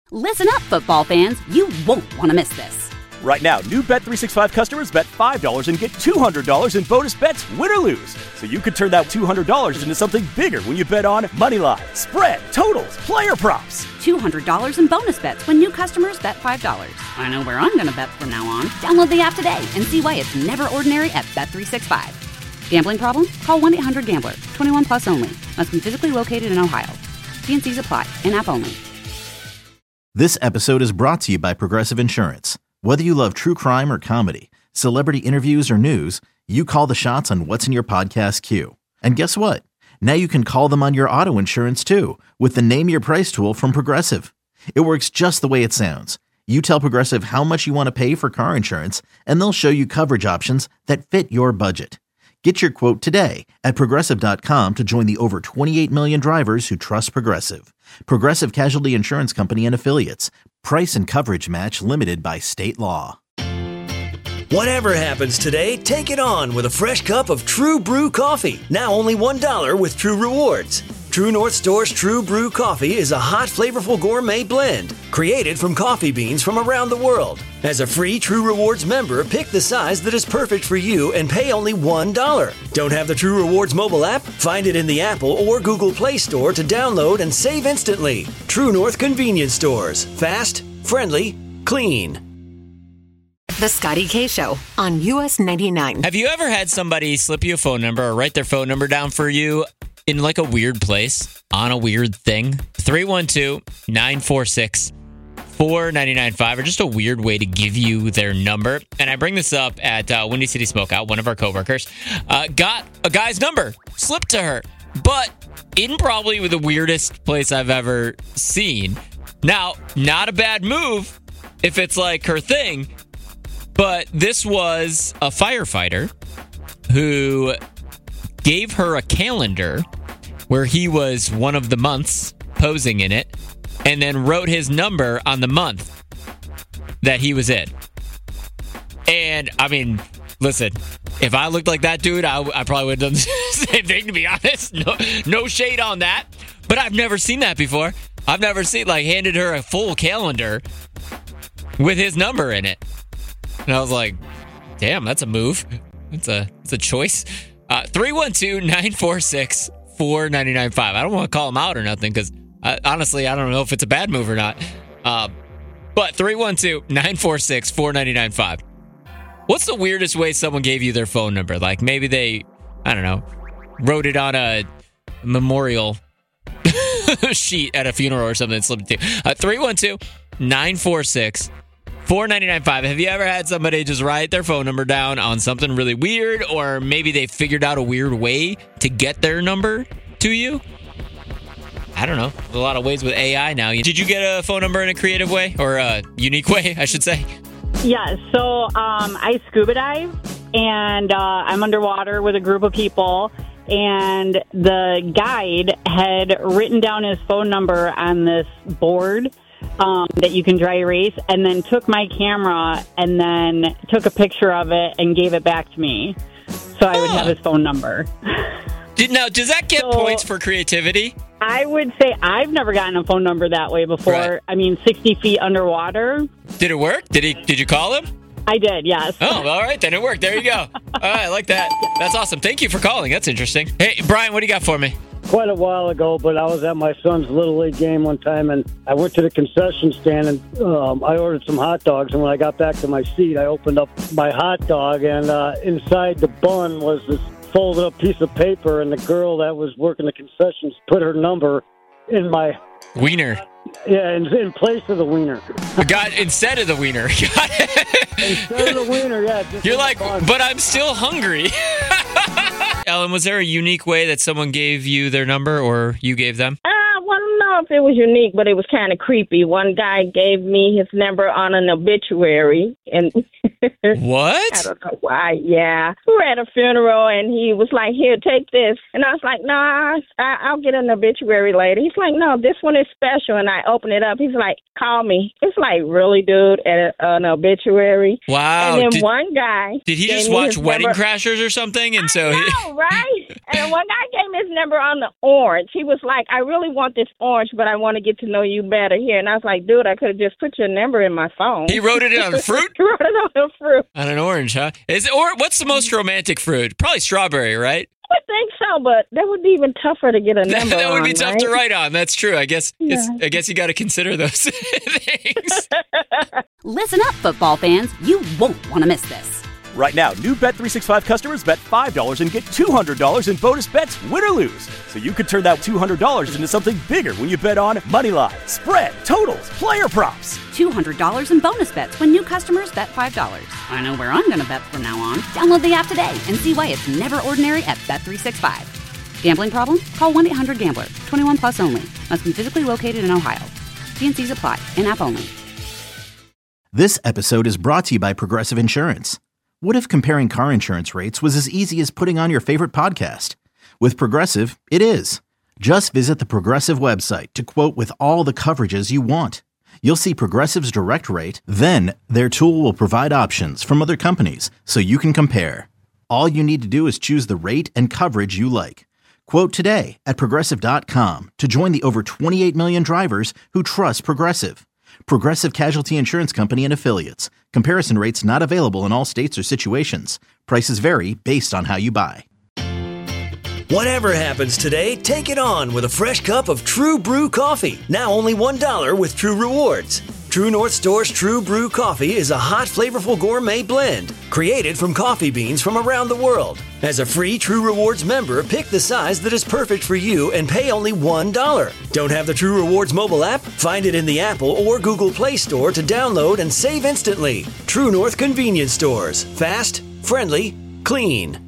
Listen up, football fans. You won't want to miss this. Right now, new Bet365 customers bet $5 and get $200 in bonus bets, win or lose. So you could turn that $200 into something bigger when you bet on moneyline, spread, totals, player props. $200 in bonus bets when new customers bet $5. I know where I'm going to bet from now on. Download the app today and see why it's never ordinary at Bet365. Gambling problem? Call 1-800-GAMBLER. 21 plus only. Must be physically located in Ohio. T&Cs apply. In-app only. This episode is brought to you by Progressive Insurance. Whether you love true crime or comedy, celebrity interviews or news, you call the shots on what's in your podcast queue. And guess what? Now you can call them on your auto insurance too with the Name Your Price tool from Progressive. It works just the way it sounds. You tell Progressive how much you want to pay for car insurance, and they'll show you coverage options that fit your budget. Get your quote today at Progressive.com to join the over 28 million drivers who trust Progressive. Progressive Casualty Insurance Company and Affiliates. Price and coverage match limited by state law. Whatever happens today, take it on with a fresh cup of True Brew coffee. Now only $1 with True Rewards. True North Store's True Brew coffee is a hot, flavorful gourmet blend created from coffee beans from around the world. As a free True Rewards member, pick the size that is perfect for you and pay only $1. Don't have the True Rewards mobile app? Find it in the Apple or Google Play Store to download and save instantly. True North Convenience Stores. Fast, friendly, clean. The Scotty K Show on US 99. Have you ever had somebody slip you a phone number or write their phone number down for you in like a weird place on a weird thing? 312-946-4995 or just a weird way to give you their number. And I bring this up at Windy City Smokeout. One of our coworkers got a guy's number slipped to her, but in probably the weirdest place I've ever seen. Now, not a bad move if it's like her thing, but this was a firefighter who gave her a calendar where he was one of the months posing in it and then wrote his number on the month that he was in. And, I mean, listen, if I looked like that dude, I probably would have done the same thing, to be honest. No shade on that. But I've never seen that before. I've never seen, handed her a full calendar with his number in it. And I was like, damn, that's a move. It's a choice. 312-946-4995. I don't want to call him out or nothing because, honestly, I don't know if it's a bad move or not. But 312-946-4995. What's the weirdest way someone gave you their phone number? Like maybe they, I don't know, wrote it on a memorial sheet at a funeral or something and slipped it to you. 312-946-4995. Have you ever had somebody just write their phone number down on something really weird, or maybe they figured out a weird way to get their number to you? I don't know. There's a lot of ways with AI now. Did you get a phone number in a creative way, or a unique way, I should say? Yeah, so I scuba dive, and I'm underwater with a group of people, and the guide had written down his phone number on this board that you can dry erase, and then took my camera and then took a picture of it and gave it back to me so I would have his phone number. Now, does that get points for creativity? I would say I've never gotten a phone number that way before. Right. I mean, 60 feet underwater. Did it work? Did you call him? I did, yes. Oh, all right, then it worked. There you go. All right, I like that. That's awesome. Thank you for calling. That's interesting. Hey, Brian, what do you got for me? Quite a while ago, but I was at my son's Little League game one time, and I went to the concession stand, and I ordered some hot dogs, and when I got back to my seat, I opened up my hot dog, and inside the bun was this folded up piece of paper, and the girl that was working the concessions put her number in my... wiener. Yeah, in place of the wiener. Instead of the wiener. Instead of the wiener, yeah. You're like, but I'm still hungry. Ellen, was there a unique way that someone gave you their number or you gave them? Well, I don't know if it was unique, but it was kind of creepy. One guy gave me his number on an obituary. And what? I don't know why, yeah. We were at a funeral, and he was like, here, take this. And I was like, no, I'll get an obituary later. He's like, no, this one is special. And I open it up. He's like, call me. It's like, really, dude, at an obituary. Wow. And then one guy... Did he just watch Wedding Crashers or something? And so I know, right? And one guy gave me his number on the orange. He was like, I really want this orange. much, but I want to get to know you better here. And I was like, dude, I could have just put your number in my phone. He wrote it on fruit? He wrote it on the fruit. On an orange, huh? What's the most romantic fruit? Probably strawberry, right? I think so, but that would be even tougher to get a number That would be on, tough right? to write on. That's true. I guess Yeah. I guess you got to consider those things. Listen up, football fans. You won't want to miss this. Right now, new Bet365 customers bet $5 and get $200 in bonus bets, win or lose. So you could turn that $200 into something bigger when you bet on moneyline, spread, totals, player props. $200 in bonus bets when new customers bet $5. I know where I'm going to bet from now on. Download the app today and see why it's never ordinary at Bet365. Gambling problem? Call 1-800-GAMBLER. 21 plus only. Must be physically located in Ohio. T&Cs apply. In-app only. This episode is brought to you by Progressive Insurance. What if comparing car insurance rates was as easy as putting on your favorite podcast? With Progressive, it is. Just visit the Progressive website to quote with all the coverages you want. You'll see Progressive's direct rate, then their tool will provide options from other companies so you can compare. All you need to do is choose the rate and coverage you like. Quote today at Progressive.com to join the over 28 million drivers who trust Progressive. Progressive Casualty Insurance Company and Affiliates. Comparison rates not available in all states or situations. Prices vary based on how you buy. Whatever happens today, take it on with a fresh cup of True Brew coffee. Now only $1 with True Rewards. True North Store's True Brew coffee is a hot, flavorful gourmet blend created from coffee beans from around the world. As a free True Rewards member, pick the size that is perfect for you and pay only $1. Don't have the True Rewards mobile app? Find it in the Apple or Google Play Store to download and save instantly. True North Convenience Stores. Fast, friendly, clean.